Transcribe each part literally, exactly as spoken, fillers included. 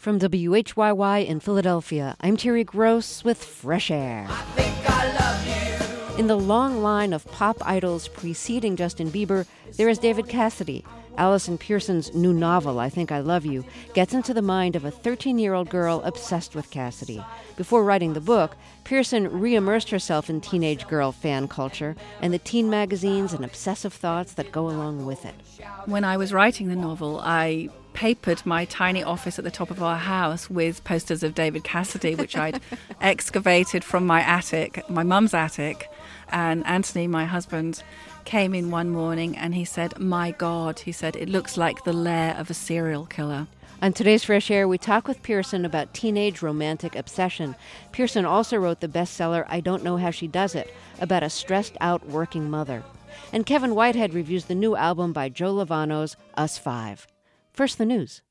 From W H Y Y in Philadelphia, I'm Terry Gross with Fresh Air. I think I love you. In the long line of pop idols preceding Justin Bieber, there is David Cassidy. Allison Pearson's new novel, I Think I Love You, gets into the mind of a thirteen-year-old girl obsessed with Cassidy. Before writing the book, Pearson re-immersed herself in teenage girl fan culture and the teen magazines and obsessive thoughts that go along with it. When I was writing the novel, I papered my tiny office at the top of our house with posters of David Cassidy, which I'd excavated from my attic, my mum's attic. And Anthony, my husband, came in one morning and he said, "My God," he said, "it looks like the lair of a serial killer." On today's Fresh Air, we talk with Pearson about teenage romantic obsession. Pearson also wrote the bestseller I Don't Know How She Does It, about a stressed-out working mother. And Kevin Whitehead reviews the new album by Joe Lovano's Us Five. First, the news.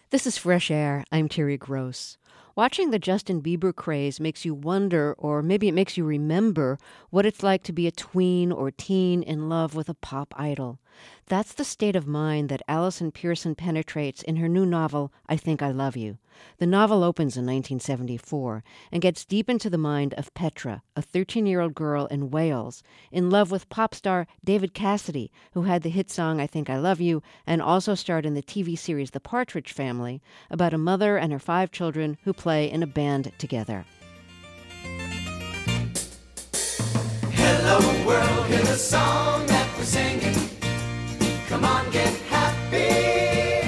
This is Fresh Air. I'm Terry Gross. Watching the Justin Bieber craze makes you wonder, or maybe it makes you remember, what it's like to be a tween or teen in love with a pop idol. That's the state of mind that Allison Pearson penetrates in her new novel, I Think I Love You. The novel opens in nineteen seventy-four and gets deep into the mind of Petra, a thirteen-year-old girl in Wales, in love with pop star David Cassidy, who had the hit song I Think I Love You and also starred in the T V series The Partridge Family, about a mother and her five children who play in a band together. Hello world, hear the song that we're singing. Come on, get happy.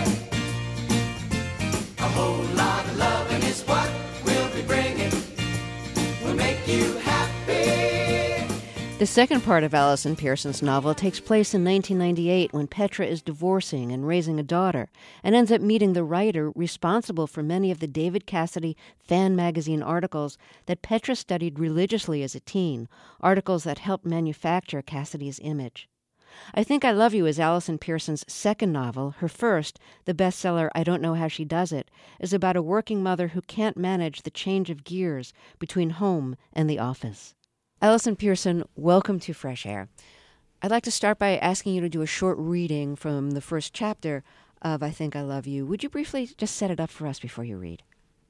A whole lot of loving is what we'll be bringing. We'll make you happy. The second part of Allison Pearson's novel takes place in nineteen ninety-eight when Petra is divorcing and raising a daughter and ends up meeting the writer responsible for many of the David Cassidy fan magazine articles that Petra studied religiously as a teen, articles that helped manufacture Cassidy's image. I Think I Love You is Allison Pearson's second novel. Her first, the bestseller I Don't Know How She Does It, is about a working mother who can't manage the change of gears between home and the office. Allison Pearson, welcome to Fresh Air. I'd like to start by asking you to do a short reading from the first chapter of I Think I Love You. Would you briefly just set it up for us before you read?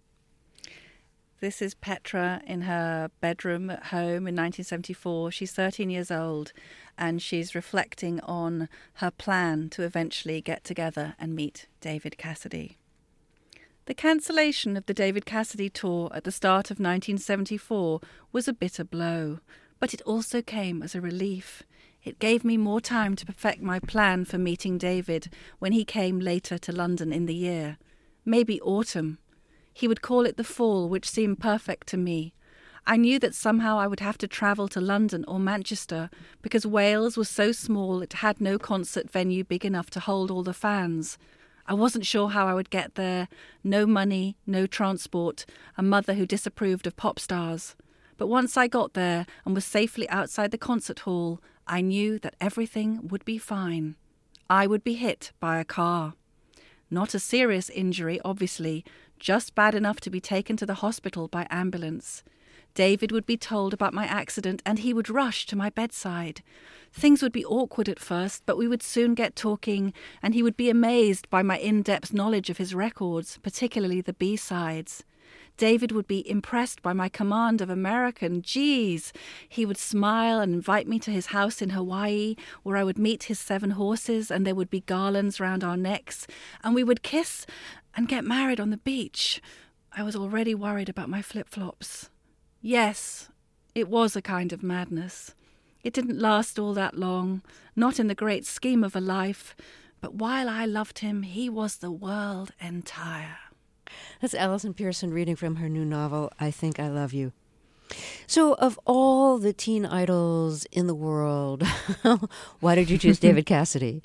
This is Petra in her bedroom at home in nineteen seventy-four. She's thirteen years old and she's reflecting on her plan to eventually get together and meet David Cassidy. The cancellation of the David Cassidy tour at the start of nineteen seventy-four was a bitter blow, but it also came as a relief. It gave me more time to perfect my plan for meeting David when he came later to London in the year. Maybe autumn. He would call it the fall, which seemed perfect to me. I knew that somehow I would have to travel to London or Manchester because Wales was so small it had no concert venue big enough to hold all the fans. I wasn't sure how I would get there. No money, no transport, a mother who disapproved of pop stars. But once I got there and was safely outside the concert hall, I knew that everything would be fine. I would be hit by a car. Not a serious injury, obviously, just bad enough to be taken to the hospital by ambulance. David would be told about my accident and he would rush to my bedside. Things would be awkward at first, but we would soon get talking and he would be amazed by my in-depth knowledge of his records, particularly the B-sides. David would be impressed by my command of American. Geez! He would smile and invite me to his house in Hawaii, where I would meet his seven horses and there would be garlands round our necks, and we would kiss and get married on the beach. I was already worried about my flip-flops. Yes, it was a kind of madness. It didn't last all that long, not in the great scheme of a life, but while I loved him, he was the world entire. That's Allison Pearson reading from her new novel, I Think I Love You. So, of all the teen idols in the world, why did you choose David Cassidy?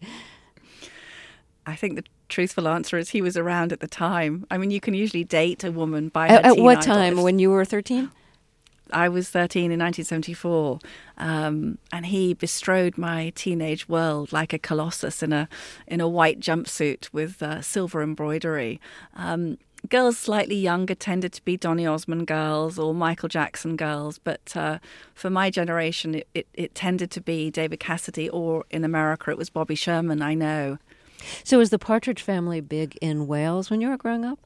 I think the truthful answer is he was around at the time. I mean, you can usually date a woman by her At, at teen what idol. time? When you were thirteen? I was thirteen in nineteen seventy-four, um, and he bestrode my teenage world like a colossus in a in a white jumpsuit with uh, silver embroidery. Um, girls slightly younger tended to be Donny Osmond girls or Michael Jackson girls, but uh, for my generation, it, it, it tended to be David Cassidy, or in America, it was Bobby Sherman, I know. So was the Partridge Family big in Wales when you were growing up?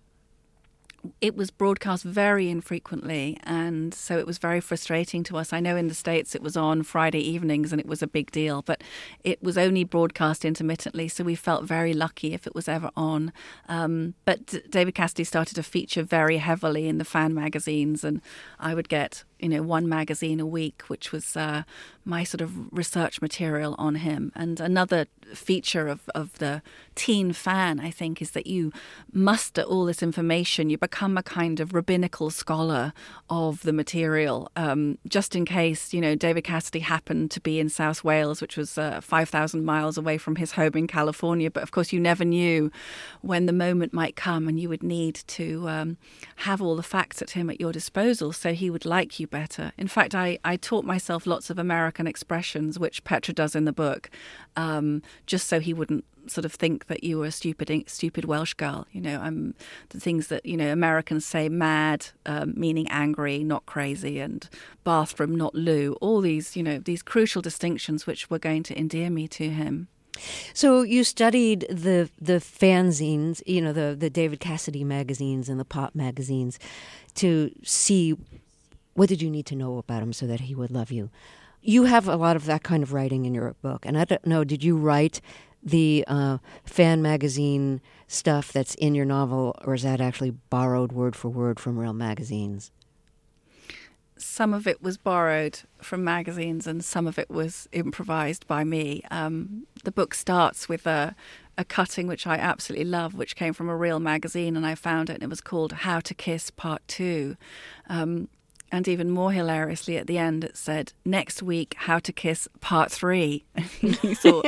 It was broadcast very infrequently, and so it was very frustrating to us. I know in the States it was on Friday evenings and it was a big deal, but it was only broadcast intermittently, so we felt very lucky if it was ever on. Um, but David Cassidy started to feature very heavily in the fan magazines, and I would get, you know, one magazine a week, which was uh, my sort of research material on him. And another feature of, of the teen fan, I think, is that you muster all this information. You become a kind of rabbinical scholar of the material, um, just in case, you know, David Cassidy happened to be in South Wales, which was uh, five thousand miles away from his home in California. But of course, you never knew when the moment might come and you would need to um, have all the facts at him at your disposal. So he would like you better. In fact, I, I taught myself lots of American expressions, which Petra does in the book, um, just so he wouldn't sort of think that you were a stupid stupid Welsh girl. You know, um, the things that, you know, Americans say, mad, um, meaning angry, not crazy, and bathroom, not loo. All these, you know, these crucial distinctions which were going to endear me to him. So you studied the the fanzines, you know, the, the David Cassidy magazines and the pop magazines to see what did you need to know about him so that he would love you. You have a lot of that kind of writing in your book. And I don't know, did you write the uh, fan magazine stuff that's in your novel, or is that actually borrowed word for word from real magazines? Some of it was borrowed from magazines and some of it was improvised by me. Um, the book starts with a, a cutting which I absolutely love, which came from a real magazine, and I found it, and it was called How to Kiss Part Two. Um, and even more hilariously, at the end, it said, next week, How to Kiss Part Three. And you thought,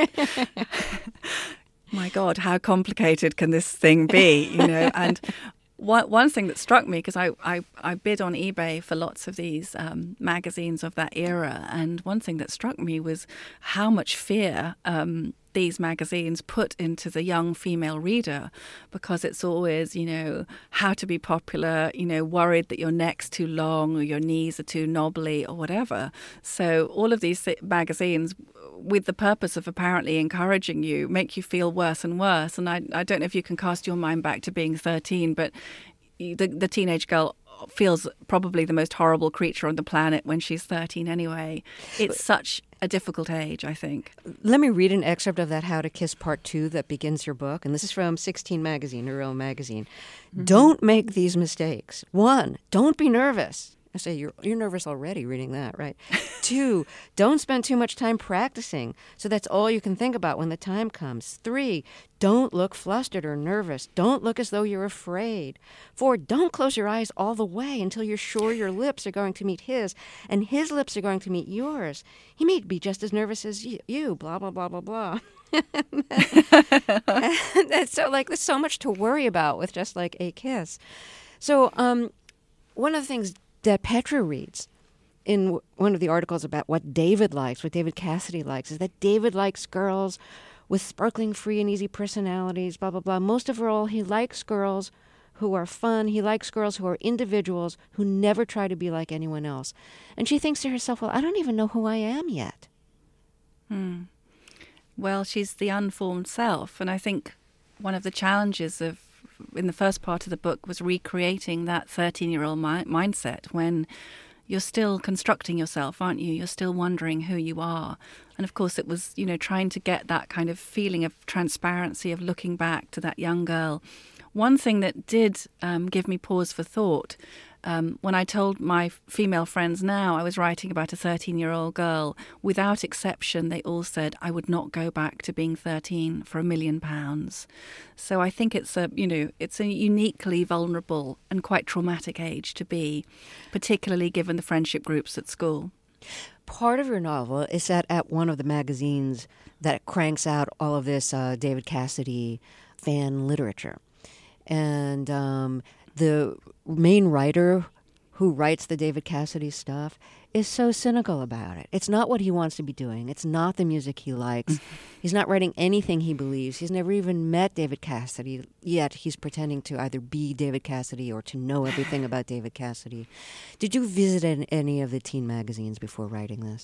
my God, how complicated can this thing be? You know, and One, one thing that struck me, because I, I, I bid on eBay for lots of these um, magazines of that era, and one thing that struck me was how much fear um, these magazines put into the young female reader, because it's always, you know, how to be popular, you know, worried that your neck's too long or your knees are too knobbly or whatever. So all of these magazines, with the purpose of apparently encouraging you, make you feel worse and worse. And I, I don't know if you can cast your mind back to being thirteen, but the, the teenage girl feels probably the most horrible creature on the planet when she's thirteen anyway. It's such a difficult age, I think. Let me read an excerpt of that How to Kiss Part Two that begins your book. And this is from sixteen magazine, a real magazine. Mm-hmm. Don't make these mistakes. One, don't be nervous. I say, you're you're nervous already reading that, right? Two, don't spend too much time practicing, so that's all you can think about when the time comes. Three, don't look flustered or nervous. Don't look as though you're afraid. Four, don't close your eyes all the way until you're sure your lips are going to meet his, and his lips are going to meet yours. He may be just as nervous as you, you blah, blah, blah, blah, blah. And that's so, like, there's so much to worry about with just, like, a kiss. So um, one of the things that Petra reads in w- one of the articles about what David likes, what David Cassidy likes, is that David likes girls with sparkling, free, and easy personalities, blah, blah, blah. Most of all, he likes girls who are fun. He likes girls who are individuals, who never try to be like anyone else. And she thinks to herself, well, I don't even know who I am yet. Hmm. Well, she's the unformed self. And I think one of the challenges of in the first part of the book was recreating that thirteen-year-old mi- mindset when you're still constructing yourself, aren't you? You're still wondering who you are. And of course it was, you know, trying to get that kind of feeling of transparency, of looking back to that young girl. One thing that did um, give me pause for thought, um, when I told my female friends now I was writing about a thirteen-year-old girl, without exception, they all said, I would not go back to being thirteen for a million pounds. So I think it's a, you know, it's a uniquely vulnerable and quite traumatic age to be, particularly given the friendship groups at school. Part of your novel is set at one of the magazines that cranks out all of this uh, David Cassidy fan literature. And um, the main writer who writes the David Cassidy stuff is so cynical about it. It's not what he wants to be doing. It's not the music he likes. He's not writing anything he believes. He's never even met David Cassidy, yet he's pretending to either be David Cassidy or to know everything about David Cassidy. Did you visit any of the teen magazines before writing this?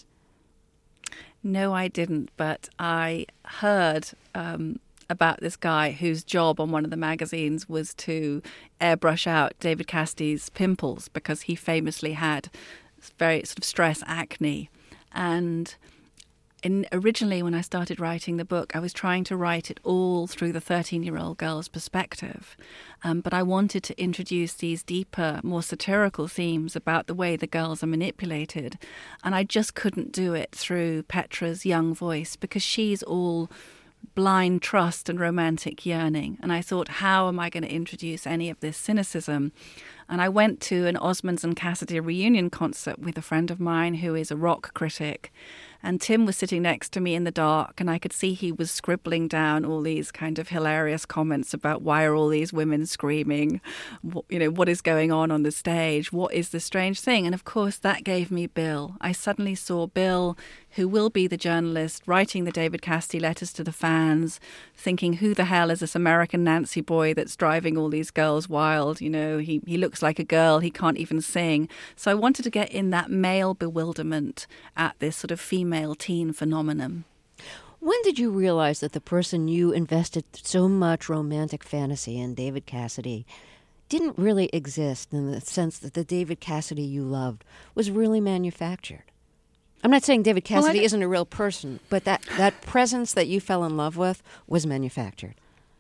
No, I didn't, but I heard um, about this guy whose job on one of the magazines was to airbrush out David Cassidy's pimples because he famously had very sort of stress acne. And in, originally when I started writing the book, I was trying to write it all through the thirteen-year-old girl's perspective. Um, but I wanted to introduce these deeper, more satirical themes about the way the girls are manipulated. And I just couldn't do it through Petra's young voice because she's all blind trust and romantic yearning. And I thought, how am I going to introduce any of this cynicism? And I went to an Osmonds and Cassidy reunion concert with a friend of mine who is a rock critic. And Tim was sitting next to me in the dark, and I could see he was scribbling down all these kind of hilarious comments about why are all these women screaming? What, you know, what is going on on the stage? What is the strange thing? And of course, that gave me Bill. I suddenly saw Bill, who will be the journalist, writing the David Cassidy letters to the fans, thinking, who the hell is this American Nancy boy that's driving all these girls wild? You know, he, he looks like a girl, he can't even sing. So I wanted to get in that male bewilderment at this sort of female teen phenomenon. When did you realize that the person you invested so much romantic fantasy in, David Cassidy, didn't really exist in the sense that the David Cassidy you loved was really manufactured? I'm not saying David Cassidy well, isn't a real person, but that, that presence that you fell in love with was manufactured.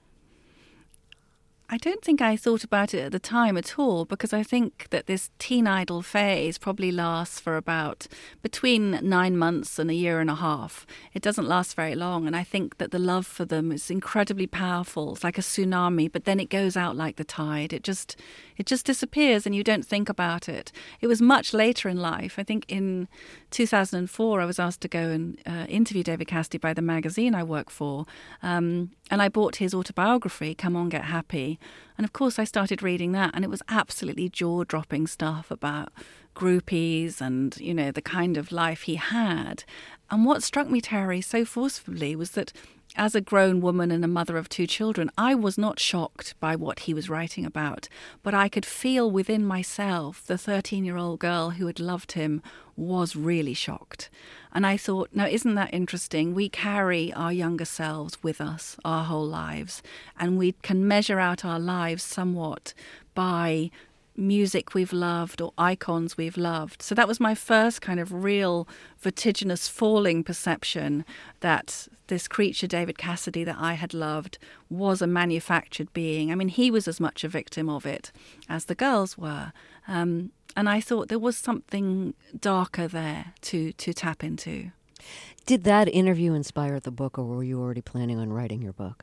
I don't think I thought about it at the time at all, because I think that this teen idol phase probably lasts for about between nine months and a year and a half. It doesn't last very long, and I think that the love for them is incredibly powerful. It's like a tsunami, but then it goes out like the tide. It just it just disappears and you don't think about it. It was much later in life. I think in two thousand four I was asked to go and uh, interview David Cassidy by the magazine I work for, um, and I bought his autobiography, Come On Get Happy. And of course I started reading that, and it was absolutely jaw-dropping stuff about groupies and, you know, the kind of life he had. And what struck me, Terry, so forcefully was that as a grown woman and a mother of two children, I was not shocked by what he was writing about, but I could feel within myself the thirteen-year-old girl who had loved him was really shocked. And I thought, now, isn't that interesting? We carry our younger selves with us our whole lives, and we can measure out our lives somewhat by music we've loved or icons we've loved. So that was my first kind of real vertiginous falling perception that this creature, David Cassidy, that I had loved was a manufactured being. I mean, he was as much a victim of it as the girls were. Um, and I thought there was something darker there to, to tap into. Did that interview inspire the book, or were you already planning on writing your book?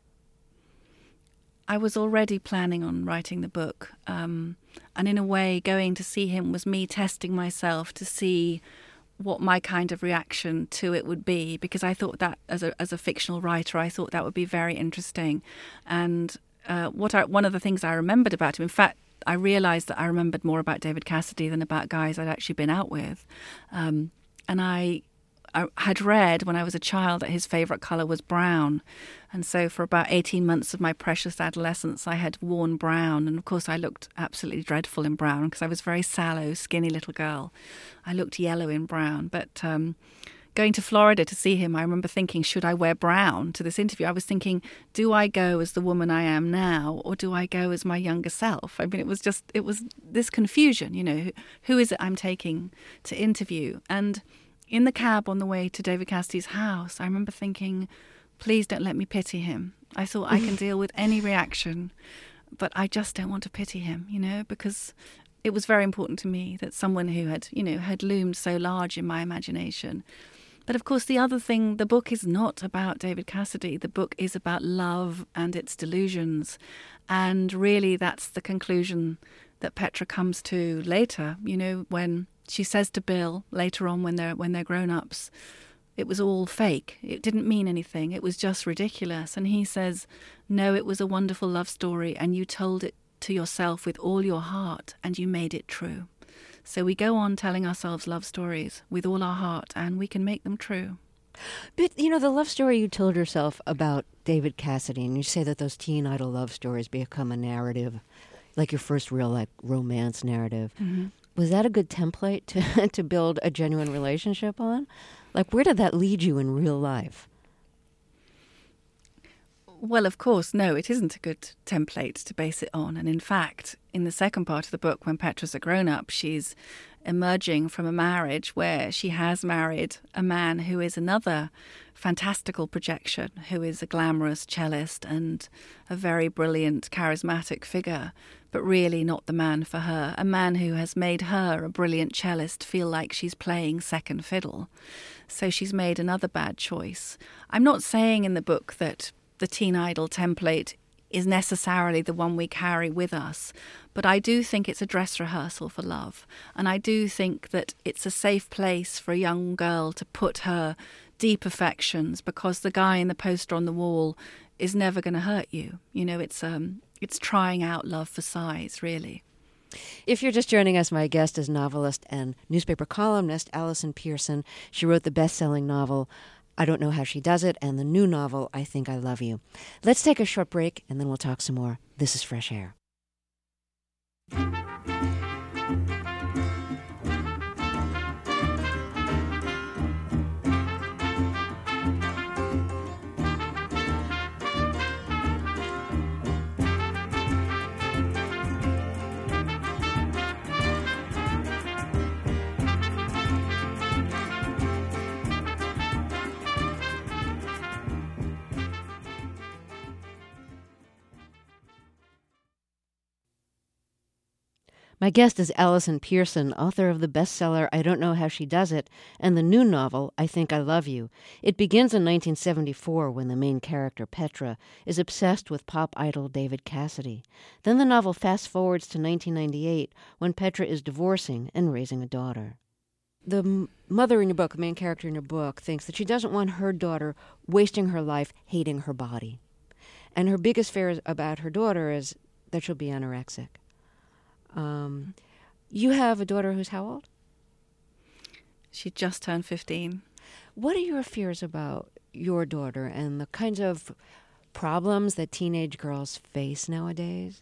I was already planning on writing the book. Um, and in a way, going to see him was me testing myself to see what my kind of reaction to it would be, because I thought that as a as a fictional writer, I thought that would be very interesting. And uh, what I, one of the things I remembered about him, in fact, I realized that I remembered more about David Cassidy than about guys I'd actually been out with. Um, and I... I had read when I was a child that his favourite colour was brown. And so for about eighteen months of my precious adolescence, I had worn brown. And of course, I looked absolutely dreadful in brown because I was a very sallow, skinny little girl. I looked yellow in brown. But um, going to Florida to see him, I remember thinking, should I wear brown to this interview? I was thinking, do I go as the woman I am now, or do I go as my younger self? I mean, it was just, it was this confusion, you know, who, who is it I'm taking to interview? And in the cab on the way to David Cassidy's house, I remember thinking, please don't let me pity him. I thought I can deal with any reaction, but I just don't want to pity him, you know, because it was very important to me that someone who had, you know, had loomed so large in my imagination. But of course, the other thing, the book is not about David Cassidy. The book is about love and its delusions. And really, that's the conclusion that Petra comes to later, you know, when she says to Bill later on when they're when they're grown-ups, it was all fake. It didn't mean anything. It was just ridiculous. And he says, no, it was a wonderful love story, and you told it to yourself with all your heart, and you made it true. So we go on telling ourselves love stories with all our heart, and we can make them true. But, you know, the love story you told yourself about David Cassidy, and you say that those teen idol love stories become a narrative, like your first real, like, romance narrative. Mm-hmm. Was that a good template to to build a genuine relationship on? Like, where did that lead you in real life? Well, of course, no, it isn't a good template to base it on. And in fact, in the second part of the book, when Petra's a grown-up, she's emerging from a marriage where she has married a man who is another fantastical projection, who is a glamorous cellist and a very brilliant, charismatic figure, but really not the man for her, a man who has made her, a brilliant cellist, feel like she's playing second fiddle. So she's made another bad choice. I'm not saying in the book that the teen idol template is necessarily the one we carry with us. But I do think it's a dress rehearsal for love. And I do think that it's a safe place for a young girl to put her deep affections, because the guy in the poster on the wall is never going to hurt you. You know, it's um, it's trying out love for size, really. If you're just joining us, my guest is novelist and newspaper columnist Allison Pearson. She wrote the best-selling novel, I Don't Know How She Does It, and the new novel, I Think I Love You. Let's take a short break, and then we'll talk some more. This is Fresh Air. My guest is Allison Pearson, author of the bestseller I Don't Know How She Does It, and the new novel I Think I Love You. It begins in nineteen seventy-four when the main character, Petra, is obsessed with pop idol David Cassidy. Then the novel fast forwards to nineteen ninety-eight when Petra is divorcing and raising a daughter. The m- mother in your book, the main character in your book, thinks that she doesn't want her daughter wasting her life hating her body. And her biggest fear about her daughter is that she'll be anorexic. Um, you have a daughter who's how old? She just turned fifteen. What are your fears about your daughter and the kinds of problems that teenage girls face nowadays?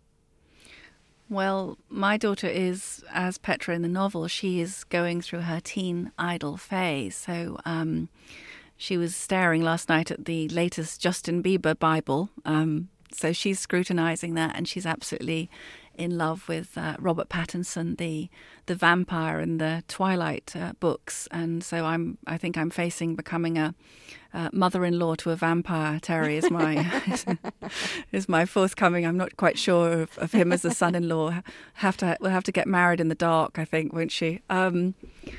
Well, my daughter is, as Petra in the novel, she is going through her teen idol phase. So um, she was staring last night at the latest Justin Bieber Bible. Um, so she's scrutinizing that, and she's absolutely in love with uh, Robert Pattinson, the the vampire in the Twilight uh, books, and so I'm I think I'm facing becoming a uh, mother-in-law to a vampire. Terry is my is my forthcoming. I'm not quite sure of, of him as a son-in-law. Have to we'll have to get married in the dark, I think, won't she? Um,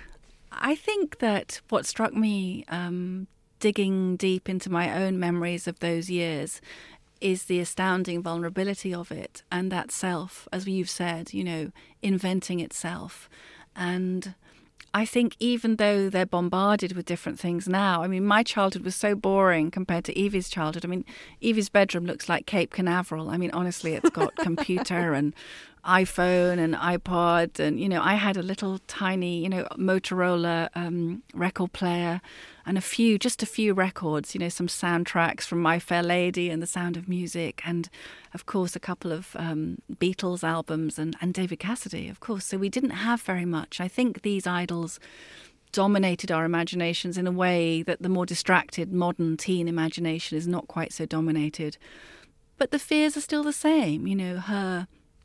I think that what struck me, um, digging deep into my own memories of those years, is the astounding vulnerability of it, and that self, as you've said, you know, inventing itself. And I think even though they're bombarded with different things now, I mean, my childhood was so boring compared to Evie's childhood. I mean, Evie's bedroom looks like Cape Canaveral. I mean, honestly, it's got computer and iPhone and iPod, and, you know, I had a little tiny, you know, Motorola um, record player and a few, just a few records, you know, some soundtracks from My Fair Lady and The Sound of Music, and, of course, a couple of um, Beatles albums and, and David Cassidy, of course. So we didn't have very much. I think these idols dominated our imaginations in a way that the more distracted modern teen imagination is not quite so dominated. But the fears are still the same, you know, her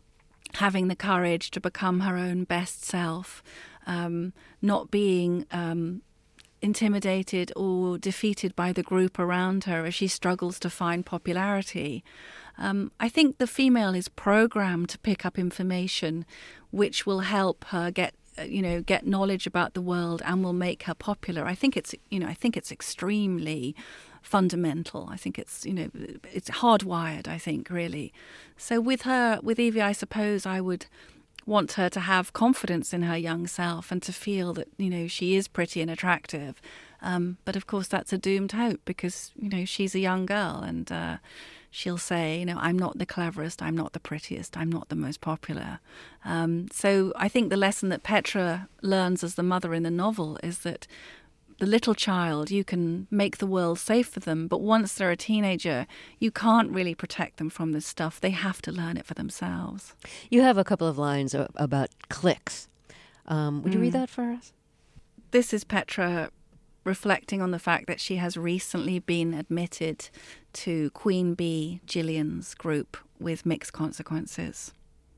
having the courage to become her own best self, um, not being um, intimidated or defeated by the group around her as she struggles to find popularity. Um, I think the female is programmed to pick up information which will help her get, you know, get knowledge about the world and will make her popular. I think it's, you know, I think it's extremely fundamental. I think it's, you know, it's hardwired, I think, really. So with her, with Evie, I suppose I would want her to have confidence in her young self and to feel that, you know, she is pretty and attractive. Um, but of course, that's a doomed hope because, you know, she's a young girl and uh, she'll say, you know, I'm not the cleverest, I'm not the prettiest, I'm not the most popular. Um, so I think the lesson that Petra learns as the mother in the novel is that the little child, you can make the world safe for them, but once they're a teenager, you can't really protect them from this stuff. They have to learn it for themselves. You have a couple of lines about cliques. Um, would you Mm. read that for us? This is Petra reflecting on the fact that she has recently been admitted to Queen Bee Gillian's group with mixed consequences.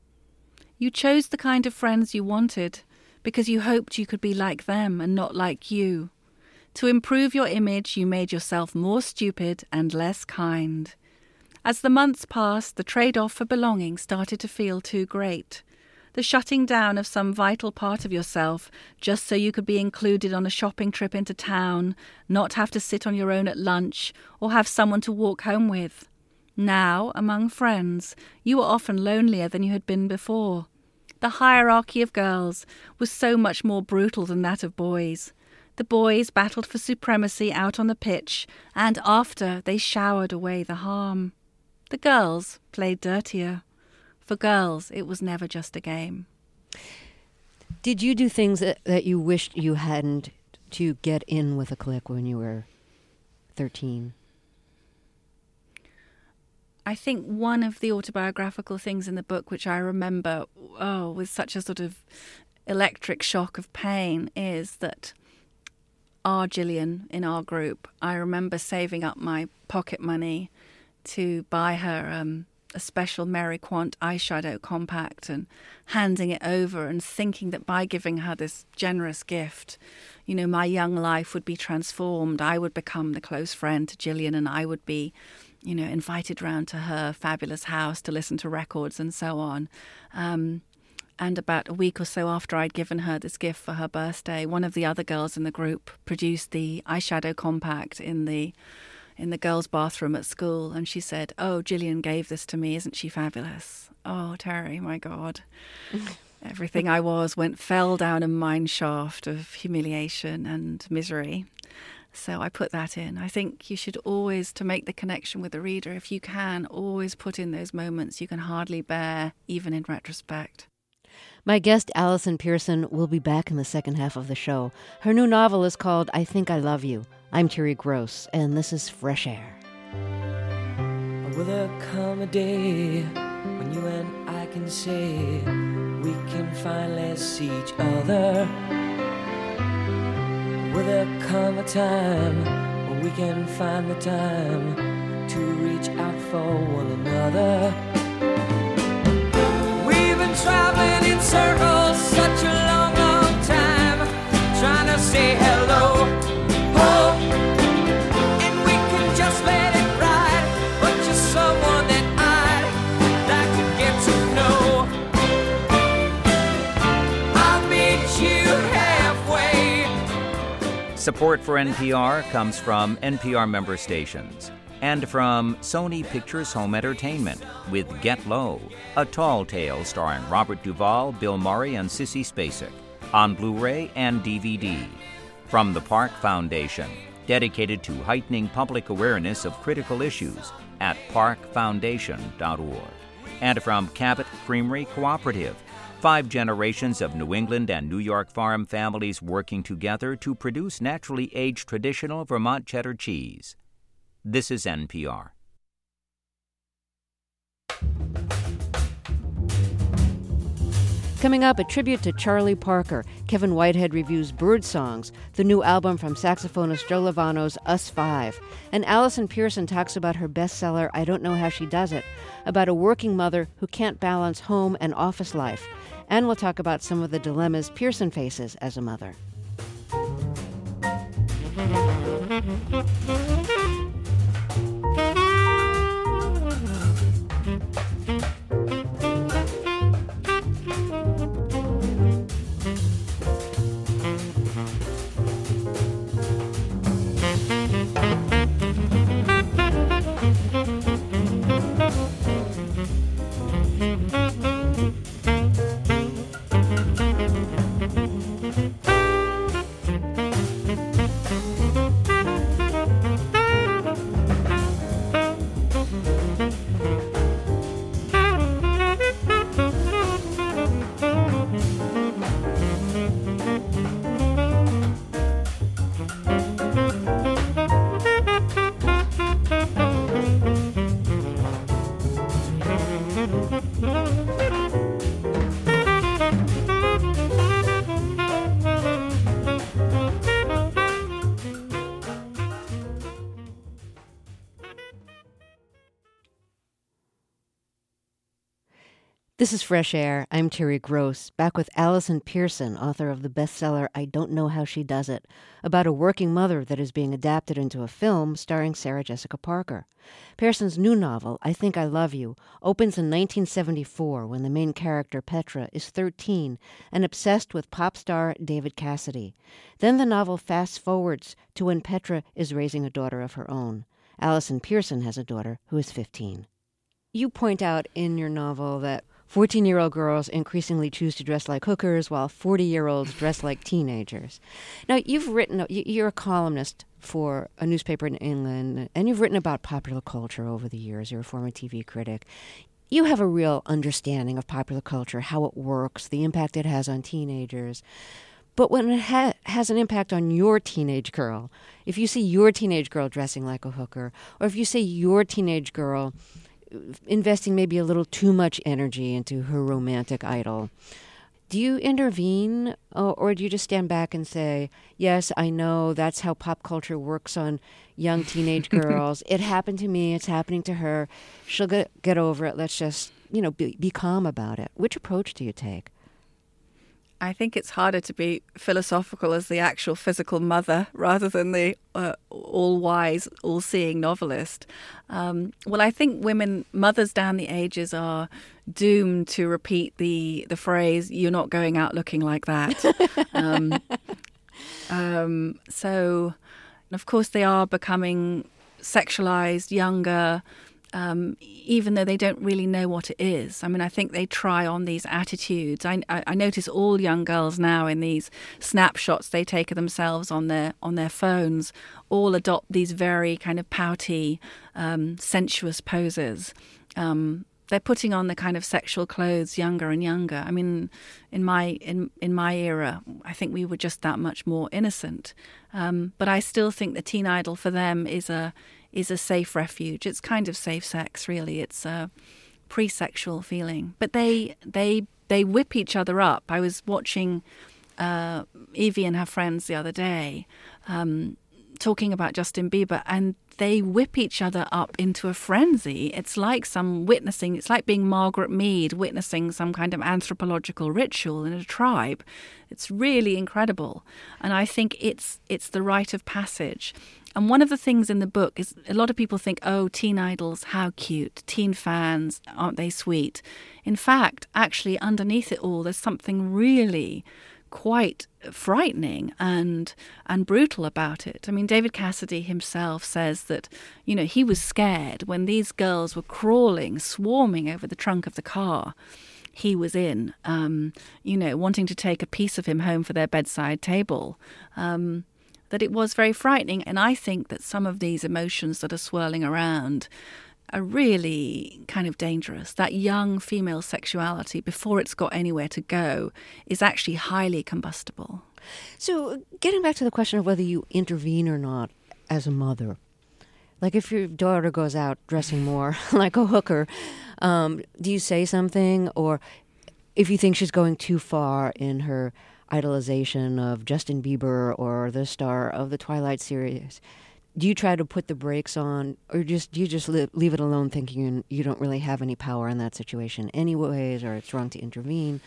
You chose the kind of friends you wanted because you hoped you could be like them and not like you. To improve your image, you made yourself more stupid and less kind. As the months passed, the trade-off for belonging started to feel too great. The shutting down of some vital part of yourself just so you could be included on a shopping trip into town, not have to sit on your own at lunch, or have someone to walk home with. Now, among friends, you were often lonelier than you had been before. The hierarchy of girls was so much more brutal than that of boys. The boys battled for supremacy out on the pitch, and after they showered away the harm. The girls played dirtier. For girls, it was never just a game. Did you do things that, that you wished you hadn't to get in with a clique when you were thirteen? I think one of the autobiographical things in the book which I remember, oh, with such a sort of electric shock of pain is that our Gillian in our group, I remember saving up my pocket money to buy her um, a special Mary Quant eyeshadow compact and handing it over and thinking that by giving her this generous gift, you know, my young life would be transformed. I would become the close friend to Gillian and I would be, you know, invited round to her fabulous house to listen to records and so on. Um, and about a week or so after I'd given her this gift for her birthday, one of the other girls in the group produced the eyeshadow compact in the in the girls' bathroom at school, and she said, "Oh, Gillian gave this to me. Isn't she fabulous?" Oh, Terry, my God. Everything I was went fell down a mine shaft of humiliation and misery. So I put that in. I think you should always, to make the connection with the reader, if you can, always put in those moments you can hardly bear, even in retrospect. My guest, Allison Pearson, will be back in the second half of the show. Her new novel is called I Think I Love You. I'm Terry Gross, and this is Fresh Air. Will there come a day when you and I can say we can finally see each other? Will there come a time when we can find the time to reach out for one another? We've been traveling in circles such a long, long time, trying to say hello. Oh, and we can just let it ride, but you're someone that I'd like to get to know. I'll meet you halfway. Support for N P R comes from N P R member stations and from Sony Pictures Home Entertainment with Get Low, a tall tale starring Robert Duvall, Bill Murray, and Sissy Spacek, on Blu-ray and D V D. From the Park Foundation, dedicated to heightening public awareness of critical issues at park foundation dot org. And from Cabot Creamery Cooperative, five generations of New England and New York farm families working together to produce naturally aged traditional Vermont cheddar cheese. This is N P R. Coming up, a tribute to Charlie Parker. Kevin Whitehead reviews Bird Songs, the new album from saxophonist Joe Lovano's Us Five. And Allison Pearson talks about her bestseller, I Don't Know How She Does It, about a working mother who can't balance home and office life. And we'll talk about some of the dilemmas Pearson faces as a mother. This is Fresh Air. I'm Terry Gross, back with Allison Pearson, author of the bestseller I Don't Know How She Does It, about a working mother that is being adapted into a film starring Sarah Jessica Parker. Pearson's new novel, I Think I Love You, opens in nineteen seventy-four when the main character, Petra, is thirteen and obsessed with pop star David Cassidy. Then the novel fast forwards to when Petra is raising a daughter of her own. Allison Pearson has a daughter who is fifteen. You point out in your novel that fourteen-year-old girls increasingly choose to dress like hookers while forty-year-olds dress like teenagers. Now, you've written, you're a columnist for a newspaper in England, and you've written about popular culture over the years. You're a former T V critic. You have a real understanding of popular culture, how it works, the impact it has on teenagers. But when it ha- has an impact on your teenage girl, if you see your teenage girl dressing like a hooker, or if you see your teenage girl investing maybe a little too much energy into her romantic idol, do you intervene, or, or do you just stand back and say, yes, I know that's how pop culture works on young teenage girls. It happened to me. It's happening to her. She'll get, get over it. Let's just, you know, be, be calm about it. Which approach do you take? I think it's harder to be philosophical as the actual physical mother rather than the uh, all-wise, all-seeing novelist. Um, well, I think women, mothers down the ages are doomed to repeat the, the phrase, you're not going out looking like that. um, um, so, of course, they are becoming sexualized, younger, Um, even though they don't really know what it is. I mean, I think they try on these attitudes. I, I, I notice all young girls now in these snapshots they take of themselves on their on their phones all adopt these very kind of pouty, um, sensuous poses. Um, they're putting on the kind of sexual clothes younger and younger. I mean, in my in in my era, I think we were just that much more innocent. Um, but I still think the teen idol for them is a is a safe refuge. It's kind of safe sex, really. It's a pre-sexual feeling. But they they they whip each other up. I was watching uh, Evie and her friends the other day um, talking about Justin Bieber, and they whip each other up into a frenzy. It's like some witnessing, it's like being Margaret Mead witnessing some kind of anthropological ritual in a tribe. It's really incredible. And I think it's it's the rite of passage. And one of the things in the book is a lot of people think, oh, teen idols, how cute. Teen fans, aren't they sweet? In fact, actually, underneath it all, there's something really quite frightening and and brutal about it. I mean, David Cassidy himself says that, you know, he was scared when these girls were crawling, swarming over the trunk of the car he was in, um, you know, wanting to take a piece of him home for their bedside table. Um that it was very frightening. And I think that some of these emotions that are swirling around are really kind of dangerous. That young female sexuality, before it's got anywhere to go, is actually highly combustible. So getting back to the question of whether you intervene or not as a mother, like if your daughter goes out dressing more like a hooker, um, do you say something? Or if you think she's going too far in her idolization of Justin Bieber or the star of the Twilight series, do you try to put the brakes on, or just do you just li- leave it alone, thinking you don't really have any power in that situation anyways, or it's wrong to intervene?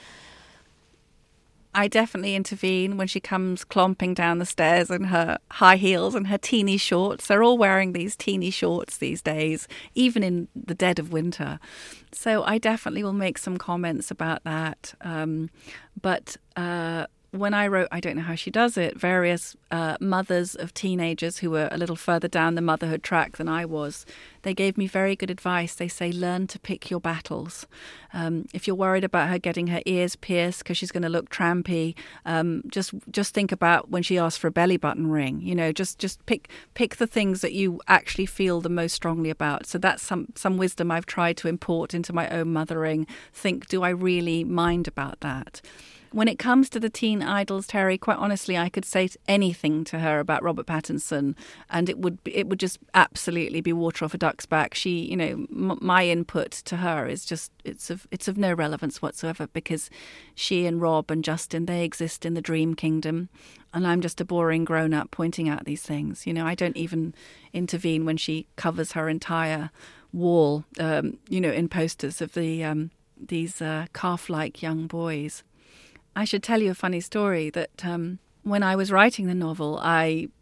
I definitely intervene when she comes clomping down the stairs in her high heels and her teeny shorts. They're all wearing these teeny shorts these days, even in the dead of winter. So I definitely will make some comments about that. Um, but uh, when I wrote I Don't Know How She Does It, various uh, mothers of teenagers who were a little further down the motherhood track than I was, they gave me very good advice. They say, learn to pick your battles. Um, if you're worried about her getting her ears pierced because she's going to look trampy, um, just just think about when she asks for a belly button ring. You know, just just pick pick the things that you actually feel the most strongly about. So that's some some wisdom I've tried to import into my own mothering. Think, do I really mind about that? When it comes to the teen idols, Terry, quite honestly, I could say anything to her about Robert Pattinson, and it would it would just absolutely be water off a duck's back. She, you know, m- my input to her is just it's of it's of no relevance whatsoever, because she and Rob and Justin, they exist in the dream kingdom, and I'm just a boring grown up pointing out these things. You know, I don't even intervene when she covers her entire wall, um, you know, in posters of the um, these uh, calf-like young boys. I should tell you a funny story that um, when I was writing the novel, I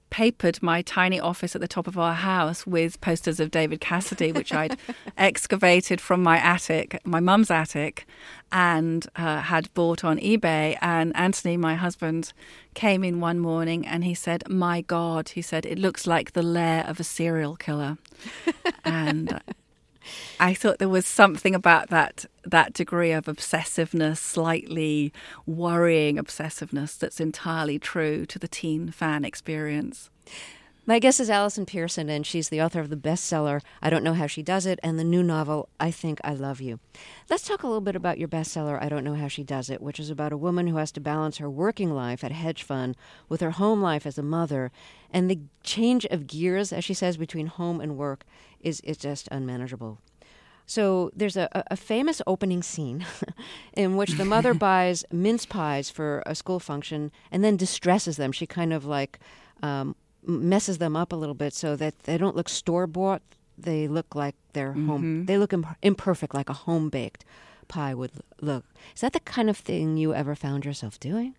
papered my tiny office at the top of our house with posters of David Cassidy, which I'd excavated from my attic, my mum's attic, and uh, had bought on eBay. And Anthony, my husband, came in one morning and he said, "My God," he said, "it looks like the lair of a serial killer." And I thought there was something about that that degree of obsessiveness, slightly worrying obsessiveness, that's entirely true to the teen fan experience. My guest is Allison Pearson, and she's the author of the bestseller, I Don't Know How She Does It, and the new novel, I Think I Love You. Let's talk a little bit about your bestseller, I Don't Know How She Does It, which is about a woman who has to balance her working life at a hedge fund with her home life as a mother. And the change of gears, as she says, between home and work is, is just unmanageable. So there's a, a famous opening scene in which the mother buys mince pies for a school function and then distresses them. She kind of like um, messes them up a little bit so that they don't look store-bought. They look like they're mm-hmm. home. They look imp- imperfect, like a home-baked pie would look. Is that the kind of thing you ever found yourself doing?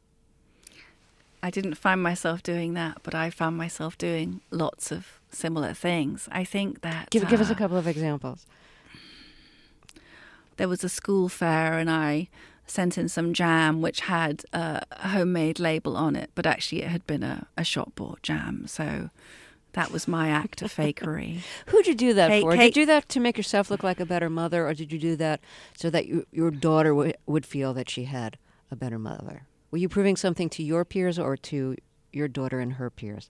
I didn't find myself doing that, but I found myself doing lots of similar things. I think that... Give, uh, give us a couple of examples. There was a school fair and I sent in some jam which had uh, a homemade label on it, but actually it had been a, a shop-bought jam. So that was my act of fakery. Who'd you do that Kate, for? Kate, did you do that to make yourself look like a better mother, or did you do that so that you, your daughter w- would feel that she had a better mother? Were you proving something to your peers or to your daughter and her peers?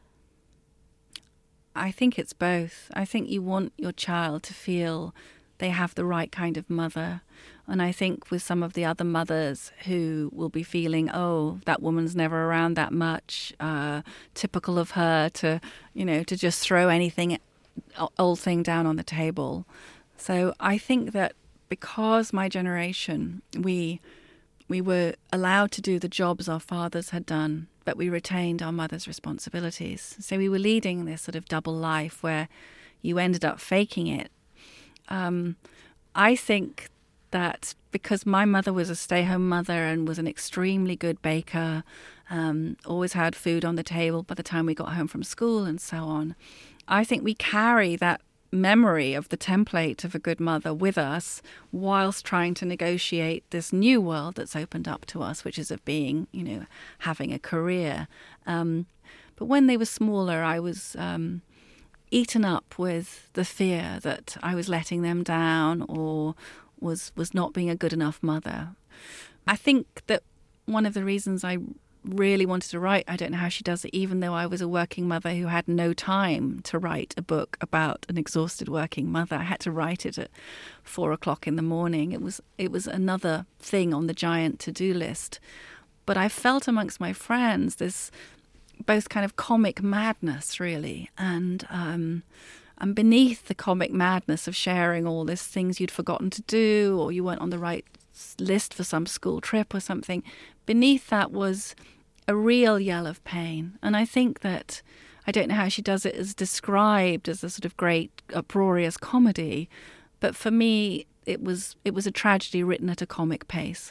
I think it's both. I think you want your child to feel they have the right kind of mother. And I think with some of the other mothers who will be feeling, oh, that woman's never around that much, uh, typical of her to, you know, to just throw anything, old thing down on the table. So I think that because my generation, we we were allowed to do the jobs our fathers had done, but we retained our mother's responsibilities. So we were leading this sort of double life where you ended up faking it. Um, I think that because my mother was a stay-home mother and was an extremely good baker, um, always had food on the table by the time we got home from school and so on, I think we carry that memory of the template of a good mother with us whilst trying to negotiate this new world that's opened up to us, which is of being, you know, having a career. Um, but when they were smaller, I was... Um, eaten up with the fear that I was letting them down or was was not being a good enough mother. I think that one of the reasons I really wanted to write I Don't Know How She Does It, even though I was a working mother who had no time to write a book about an exhausted working mother, I had to write it at four o'clock in the morning. It was it was another thing on the giant to-do list. But I felt amongst my friends this both kind of comic madness, really, and um, and beneath the comic madness of sharing all these things you'd forgotten to do, or you weren't on the right list for some school trip or something, beneath that was a real yell of pain. And I think that I Don't Know How She Does It is described as a sort of great uproarious comedy, but for me it was it was a tragedy written at a comic pace.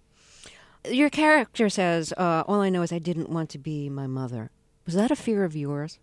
Your character says, uh, all I know is I didn't want to be my mother. Was that a fear of yours?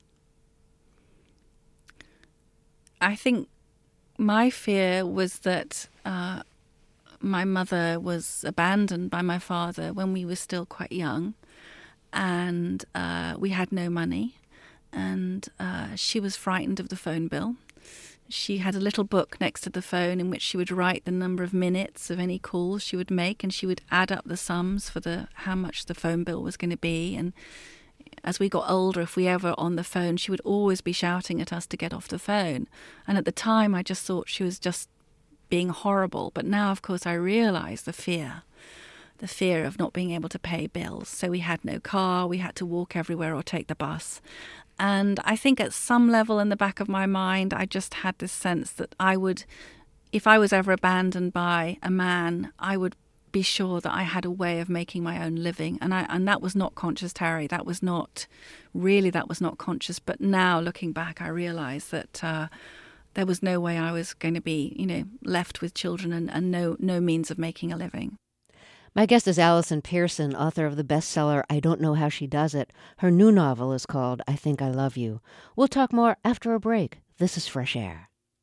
I think my fear was that uh, my mother was abandoned by my father when we were still quite young, and uh, we had no money, and uh, she was frightened of the phone bill. She had a little book next to the phone in which she would write the number of minutes of any calls she would make, and she would add up the sums for the how much the phone bill was going to be. And as we got older, if we ever on the phone, she would always be shouting at us to get off the phone. And at the time, I just thought she was just being horrible. But now, of course, I realise the fear, the fear of not being able to pay bills. So we had no car, we had to walk everywhere or take the bus. And I think at some level in the back of my mind, I just had this sense that I would, if I was ever abandoned by a man, I would be sure that I had a way of making my own living. And I and that was not conscious, Terry. That was not, really that was not conscious. But now, looking back, I realise that uh, there was no way I was going to be, you know, left with children and, and no no means of making a living. My guest is Allison Pearson, author of the bestseller I Don't Know How She Does It. Her new novel is called I Think I Love You. We'll talk more after a break. This is Fresh Air.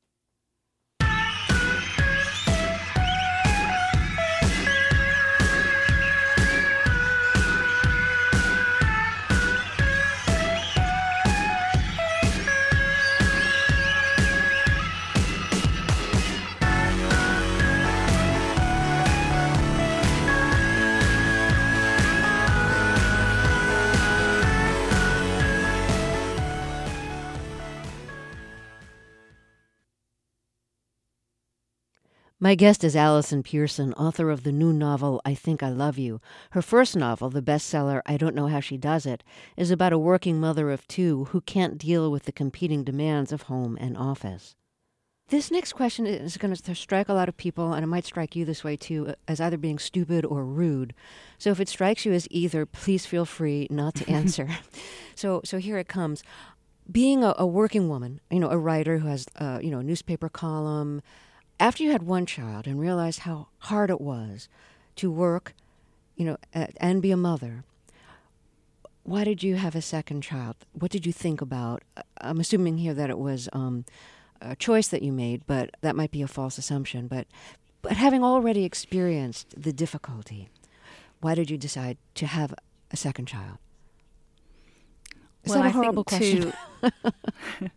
My guest is Allison Pearson, author of the new novel, I Think I Love You. Her first novel, the bestseller, I Don't Know How She Does It, is about a working mother of two who can't deal with the competing demands of home and office. This next question is going to strike a lot of people, and it might strike you this way too, as either being stupid or rude. So if it strikes you as either, please feel free not to answer. so so here it comes. Being a, a working woman, you know, a writer who has, uh, you know, a newspaper column, after you had one child and realized how hard it was to work, you know, and be a mother, why did you have a second child? What did you think about? I'm assuming here that it was um, a choice that you made, but that might be a false assumption. But, but having already experienced the difficulty, why did you decide to have a second child? Is well, that a I horrible think question? Two...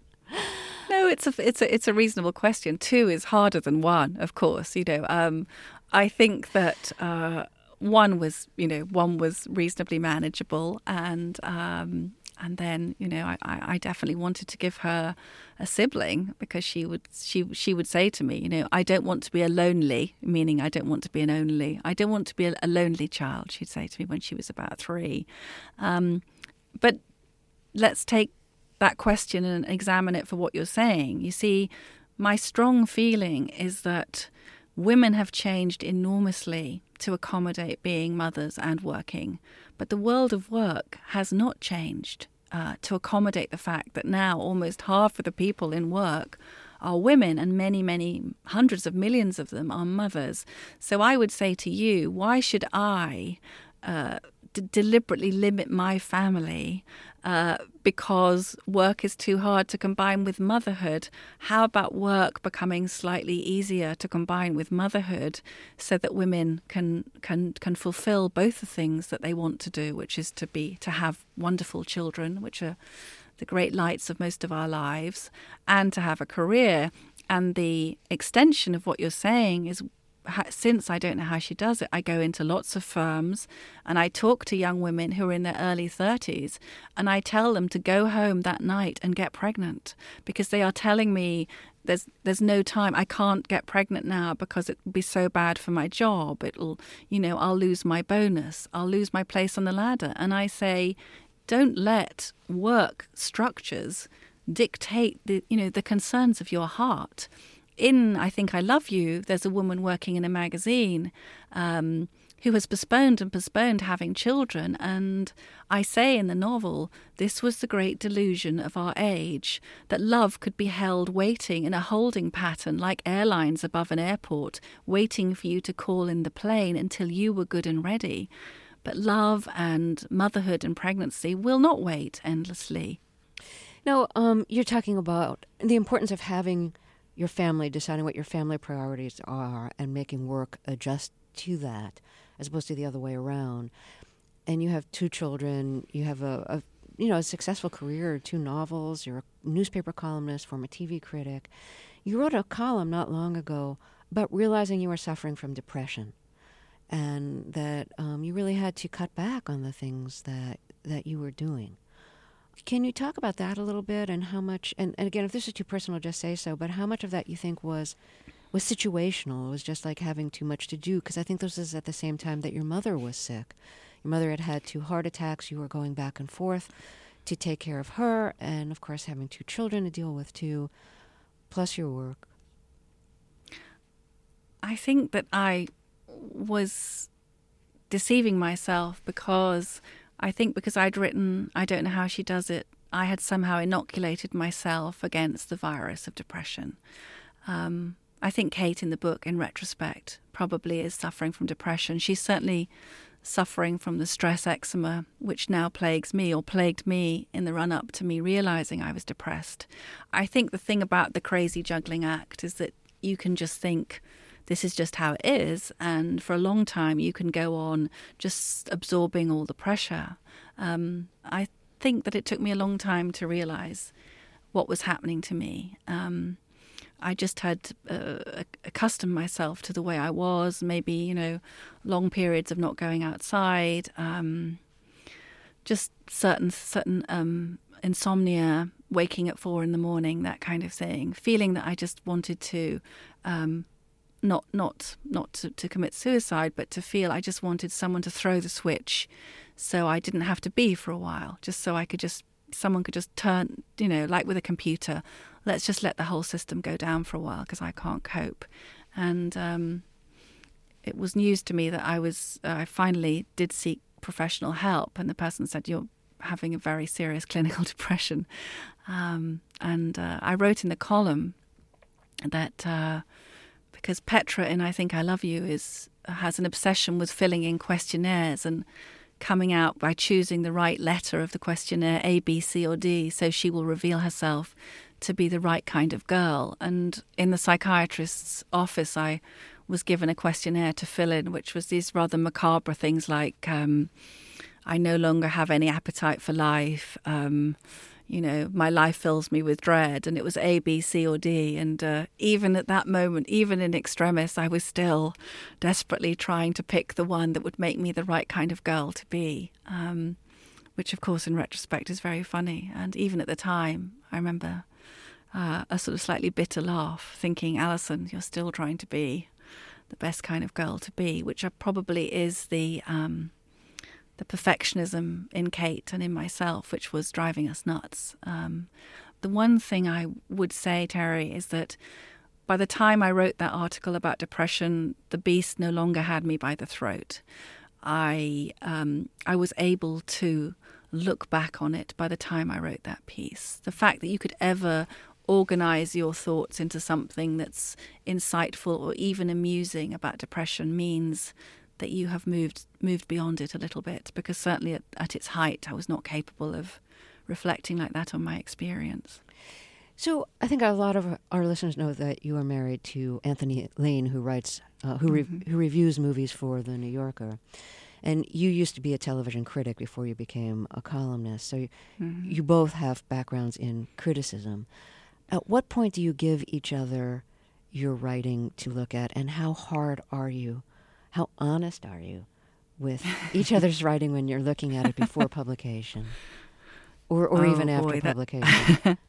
No, it's a it's a it's a reasonable question. Two is harder than one, of course. You know, um, I think that uh, one was, you know, one was reasonably manageable, and um, and then, you know, I, I definitely wanted to give her a sibling, because she would she she would say to me, you know, I don't want to be a lonely, meaning I don't want to be an only. I don't want to be a, a lonely child. She'd say to me when she was about three, um, but let's take that question and examine it for what you're saying. You see, my strong feeling is that women have changed enormously to accommodate being mothers and working, but the world of work has not changed uh, to accommodate the fact that now almost half of the people in work are women, and many, many hundreds of millions of them are mothers. So I would say to you, why should I uh, d- deliberately limit my family Uh, because work is too hard to combine with motherhood? How about work becoming slightly easier to combine with motherhood, so that women can can can fulfill both the things that they want to do, which is to be to have wonderful children, which are the great lights of most of our lives, and to have a career. And the extension of what you're saying is, since I don't know how she does it, I go into lots of firms and I talk to young women who are in their early thirties, and I tell them to go home that night and get pregnant, because they are telling me there's there's no time. I can't get pregnant now because it will be so bad for my job. It'll, you know, I'll lose my bonus. I'll lose my place on the ladder. And I say, don't let work structures dictate the, you know, the concerns of your heart. In I Think I Love You, there's a woman working in a magazine um, who has postponed and postponed having children. And I say in the novel, this was the great delusion of our age, that love could be held waiting in a holding pattern like airlines above an airport, waiting for you to call in the plane until you were good and ready. But love and motherhood and pregnancy will not wait endlessly. Now, um, you're talking about the importance of having your family, deciding what your family priorities are and making work adjust to that, as opposed to the other way around. And you have two children, you have a, a you know, a successful career, two novels, you're a newspaper columnist, former T V critic. You wrote a column not long ago about realizing you were suffering from depression, and that um, you really had to cut back on the things that, that you were doing. Can you talk about that a little bit, and how much, and, and again, if this is too personal, just say so, but how much of that you think was was situational? It was just like having too much to do? Because I think this is at the same time that your mother was sick. Your mother had had two heart attacks. You were going back and forth to take care of her, and of course having two children to deal with too, plus your work. I think that I was deceiving myself, because I think because I'd written I Don't Know How She Does It, I had somehow inoculated myself against the virus of depression. Um, I think Kate in the book, in retrospect, probably is suffering from depression. She's certainly suffering from the stress eczema, which now plagues me, or plagued me in the run-up to me realizing I was depressed. I think the thing about the crazy juggling act is that you can just think this is just how it is, and for a long time you can go on just absorbing all the pressure. Um, I think that it took me a long time to realize what was happening to me. Um, I just had uh, accustomed myself to the way I was, maybe, you know, long periods of not going outside, um, just certain certain um, insomnia, waking at four in the morning, that kind of thing, feeling that I just wanted to um, not not not to, to commit suicide, but to feel I just wanted someone to throw the switch so I didn't have to be for a while, just so I could just, someone could just turn, you know, like with a computer, let's just let the whole system go down for a while because I can't cope. And um, it was news to me that I was, uh, I finally did seek professional help, and the person said, you're having a very serious clinical depression. Um, and uh, I wrote in the column that uh, because Petra in I Think I Love You is has an obsession with filling in questionnaires and coming out by choosing the right letter of the questionnaire, A, B, C or D, so she will reveal herself to be the right kind of girl. And in the psychiatrist's office, I was given a questionnaire to fill in, which was these rather macabre things like, um, I no longer have any appetite for life, um, you know, my life fills me with dread, and it was A, B, C or D. And uh, even at that moment, even in extremis, I was still desperately trying to pick the one that would make me the right kind of girl to be, um, which, of course, in retrospect is very funny. And even at the time, I remember uh, a sort of slightly bitter laugh, thinking, Alison, you're still trying to be the best kind of girl to be, which probably is the... Um, the perfectionism in Kate and in myself, which was driving us nuts. Um, the one thing I would say, Terry, is that by the time I wrote that article about depression, the beast no longer had me by the throat. I um, I was able to look back on it by the time I wrote that piece. The fact that you could ever organize your thoughts into something that's insightful or even amusing about depression means that you have moved moved beyond it a little bit, because certainly at, at its height I was not capable of reflecting like that on my experience. So I think a lot of our listeners know that you are married to Anthony Lane, who writes, uh, who re- mm-hmm. who reviews movies for The New Yorker. And you used to be a television critic before you became a columnist. So you, mm-hmm. you both have backgrounds in criticism. At what point do you give each other your writing to look at, and how hard are you? How honest are you with each other's writing when you're looking at it before publication, or or oh, even after boy, publication? That,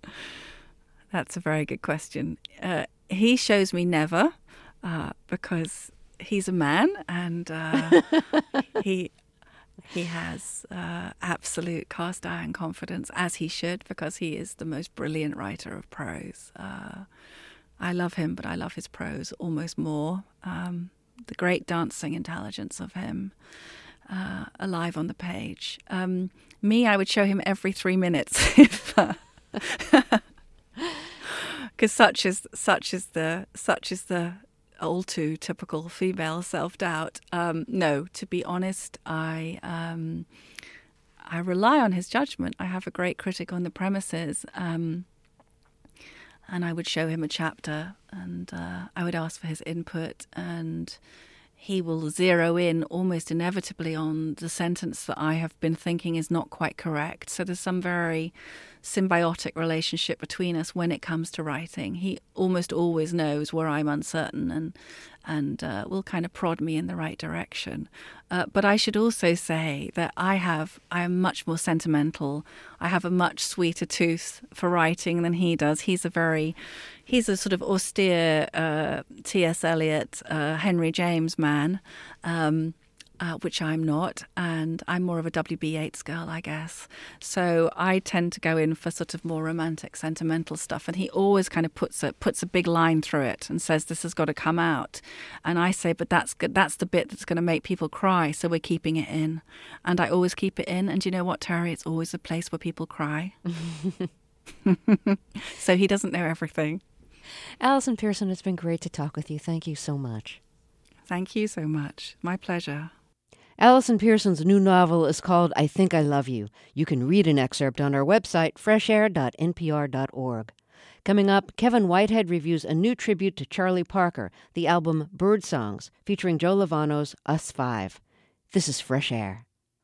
that's a very good question. Uh, he shows me never, uh, because he's a man, and uh, he he has uh, absolute cast iron confidence, as he should, because he is the most brilliant writer of prose. Uh, I love him, but I love his prose almost more. Um, the great dancing intelligence of him, uh, alive on the page. Um, me, I would show him every three minutes, if, because such is such is the such is the all too typical female self-doubt. Um, no, to be honest, I um, I rely on his judgment. I have a great critic on the premises. Um, And I would show him a chapter, and uh, I would ask for his input, and he will zero in almost inevitably on the sentence that I have been thinking is not quite correct. So there's some very symbiotic relationship between us when it comes to writing. He almost always knows where I'm uncertain, and and uh, will kind of prod me in the right direction. Uh, but I should also say that I have, I am much more sentimental. I have a much sweeter tooth for writing than he does. He's a very, he's a sort of austere uh, T S Eliot, uh, Henry James man, um, uh, which I'm not. And I'm more of a W B Yeats girl, I guess. So I tend to go in for sort of more romantic, sentimental stuff. And he always kind of puts a puts a big line through it and says, this has got to come out. And I say, but that's good. That's the bit that's going to make people cry. So we're keeping it in. And I always keep it in. And you know what, Terry? It's always a place where people cry. So he doesn't know everything. Allison Pearson, it's been great to talk with you. Thank you so much. Thank you so much. My pleasure. Allison Pearson's new novel is called I Think I Love You. You can read an excerpt on our website, fresh air dot n p r dot org. Coming up, Kevin Whitehead reviews a new tribute to Charlie Parker, the album Bird Songs, featuring Joe Lovano's Us Five. This is Fresh Air.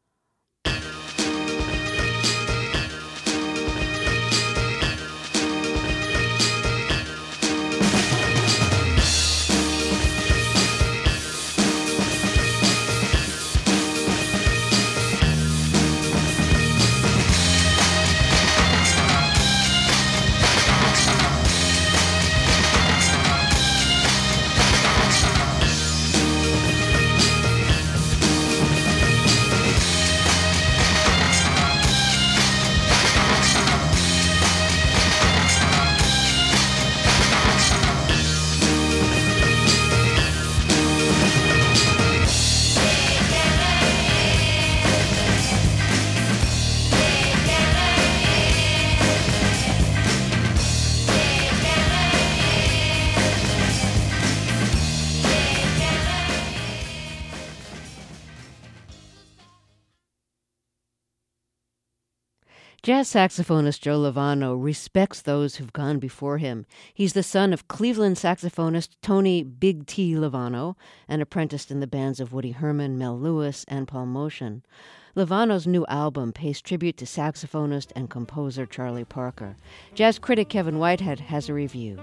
Jazz saxophonist Joe Lovano respects those who've gone before him. He's the son of Cleveland saxophonist Tony Big T Lovano and apprenticed in the bands of Woody Herman, Mel Lewis, and Paul Motian. Lovano's new album pays tribute to saxophonist and composer Charlie Parker. Jazz critic Kevin Whitehead has a review.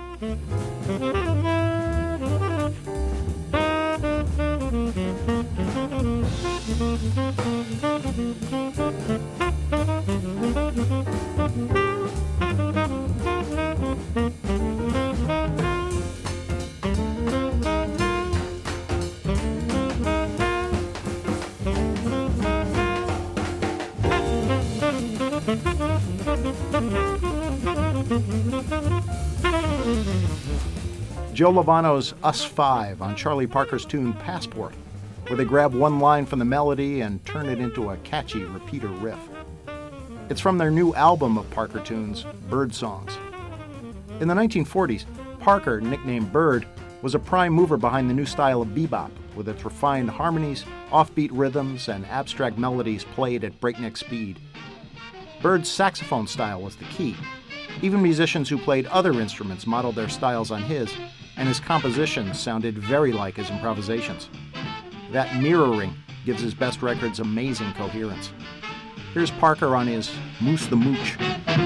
Joe Lovano's Us Five on Charlie Parker's tune Passport, where they grab one line from the melody and turn it into a catchy repeater riff. It's from their new album of Parker tunes, Bird Songs. In the nineteen forties, Parker, nicknamed Bird, was a prime mover behind the new style of bebop, with its refined harmonies, offbeat rhythms, and abstract melodies played at breakneck speed. Bird's saxophone style was the key. Even musicians who played other instruments modeled their styles on his, and his compositions sounded very like his improvisations. That mirroring gives his best records amazing coherence. Here's Parker on his Moose the Mooch.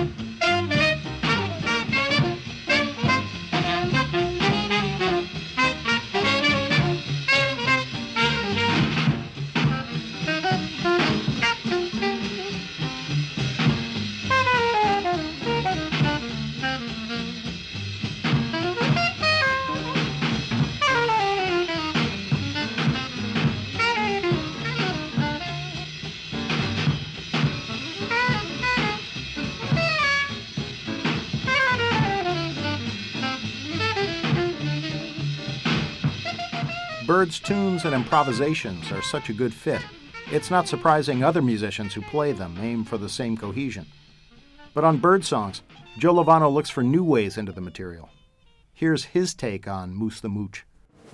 Bird's tunes and improvisations are such a good fit, it's not surprising other musicians who play them aim for the same cohesion. But on Bird Songs, Joe Lovano looks for new ways into the material. Here's his take on Moose the Mooch.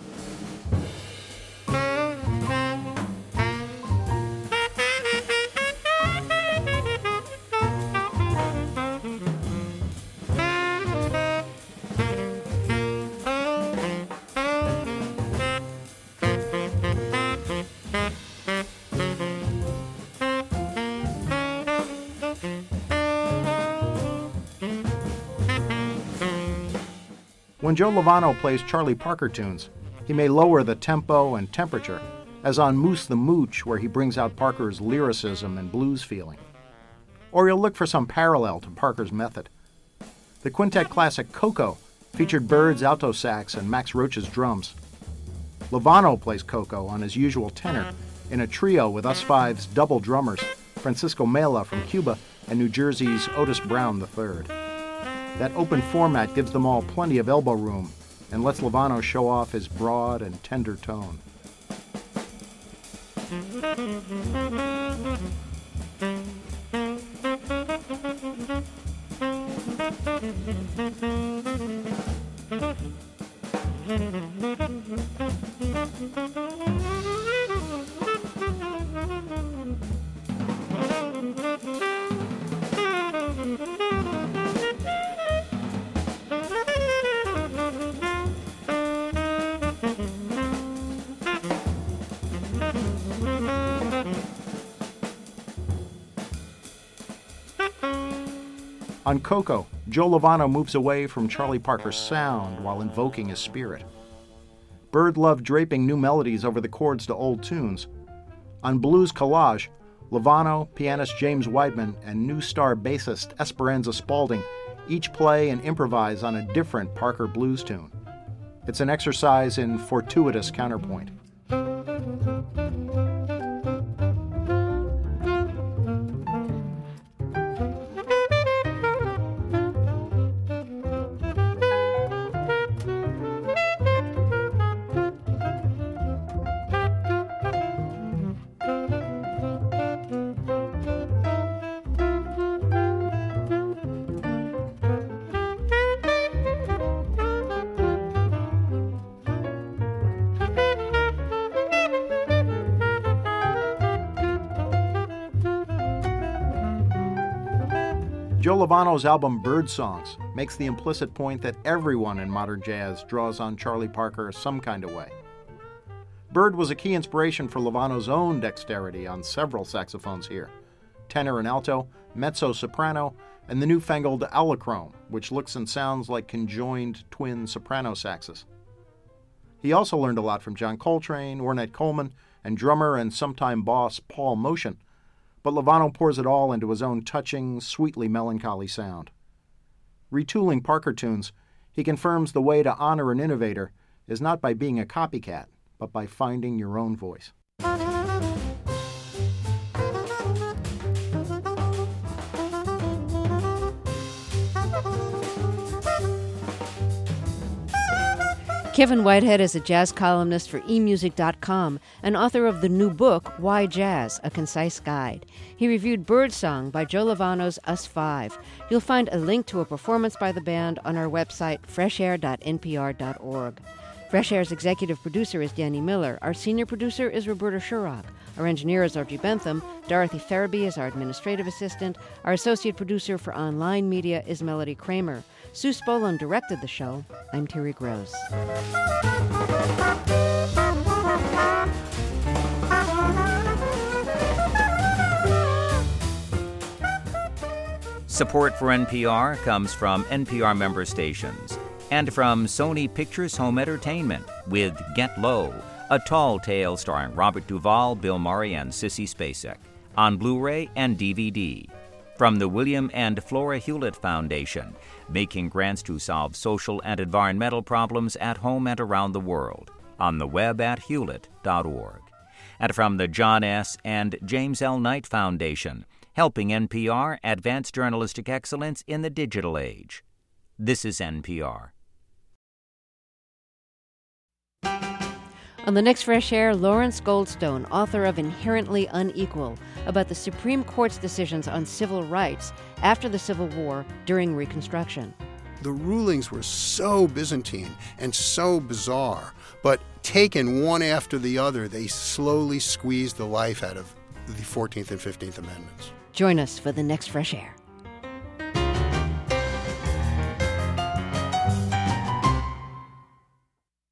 When Joe Lovano plays Charlie Parker tunes, he may lower the tempo and temperature, as on Moose the Mooch, where he brings out Parker's lyricism and blues feeling. Or he'll look for some parallel to Parker's method. The quintet classic Coco featured Bird's alto sax and Max Roach's drums. Lovano plays Coco on his usual tenor in a trio with Us Five's double drummers, Francisco Mela from Cuba and New Jersey's Otis Brown the third. That open format gives them all plenty of elbow room and lets Lovano show off his broad and tender tone. On Coco, Joe Lovano moves away from Charlie Parker's sound while invoking his spirit. Bird loved draping new melodies over the chords to old tunes. On Blues Collage, Lovano, pianist James Weidman, and new star bassist Esperanza Spalding each play and improvise on a different Parker blues tune. It's an exercise in fortuitous counterpoint. Joe Lovano's album Bird Songs makes the implicit point that everyone in modern jazz draws on Charlie Parker some kind of way. Bird was a key inspiration for Lovano's own dexterity on several saxophones here, tenor and alto, mezzo-soprano, and the newfangled allichrome, which looks and sounds like conjoined twin soprano saxes. He also learned a lot from John Coltrane, Ornette Coleman, and drummer and sometime boss Paul Motian, but Lovano pours it all into his own touching, sweetly melancholy sound. Retooling Parker tunes, he confirms the way to honor an innovator is not by being a copycat, but by finding your own voice. Kevin Whitehead is a jazz columnist for e music dot com and author of the new book, Why Jazz? A Concise Guide. He reviewed Birdsong by Joe Lovano's Us Five. You'll find a link to a performance by the band on our website, fresh air dot n p r dot org. Fresh Air's executive producer is Danny Miller. Our senior producer is Roberta Shurrock. Our engineer is Archie Bentham. Dorothy Farabee is our administrative assistant. Our associate producer for online media is Melody Kramer. Sue Spolin directed the show. I'm Terry Gross. Support for N P R comes from N P R member stations and from Sony Pictures Home Entertainment with Get Low, a tall tale starring Robert Duvall, Bill Murray, and Sissy Spacek, on Blu-ray and D V D. From the William and Flora Hewlett Foundation, making grants to solve social and environmental problems at home and around the world, on the web at hewlett dot org. And from the John S. and James L. Knight Foundation, helping N P R advance journalistic excellence in the digital age. This is N P R. On the next Fresh Air, Lawrence Goldstone, author of Inherently Unequal, about the Supreme Court's decisions on civil rights after the Civil War during Reconstruction. The rulings were so Byzantine and so bizarre, but taken one after the other, they slowly squeezed the life out of the fourteenth and fifteenth Amendments. Join us for the next Fresh Air.